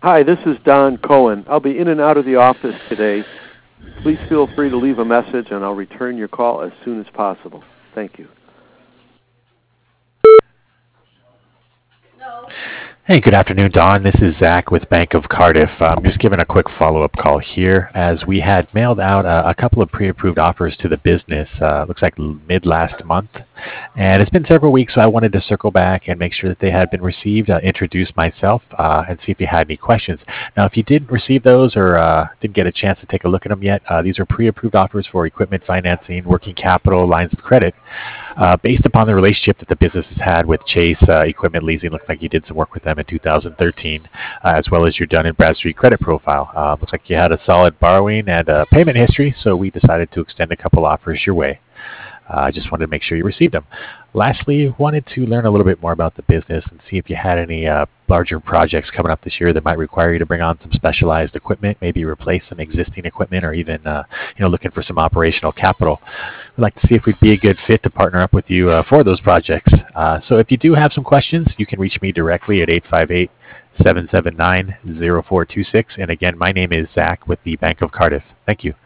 Hi, this is Don Cohen. I'll be in and out of the office today. Please feel free to leave a message, and I'll return your call as soon as possible. Thank you. Hey, good afternoon, Don. This is Zach with Bank of Cardiff. I'm just giving a quick follow-up call here as we had mailed out a couple of pre-approved offers to the business, looks like mid last month. And it's been several weeks, so I wanted to circle back and make sure that they had been received, introduce myself, and see if you had any questions. Now, if you didn't receive those or didn't get a chance to take a look at them yet, these are pre-approved offers for equipment financing, working capital, lines of credit. Based upon the relationship that the business has had with Chase Equipment Leasing, looks like you did some work with them in 2013, as well as your Dun& Bradstreet credit profile. Looks like you had a solid borrowing and payment history, so we decided to extend a couple offers your way. I just wanted to make sure you received them. Lastly, wanted to learn a little bit more about the business and see if you had any larger projects coming up this year that might require you to bring on some specialized equipment, maybe replace some existing equipment, or even looking for some operational capital. We'd like to see if we'd be a good fit to partner up with you for those projects. So if you do have some questions, you can reach me directly at 858-779-0426. And again, my name is Zach with the Bank of Cardiff. Thank you.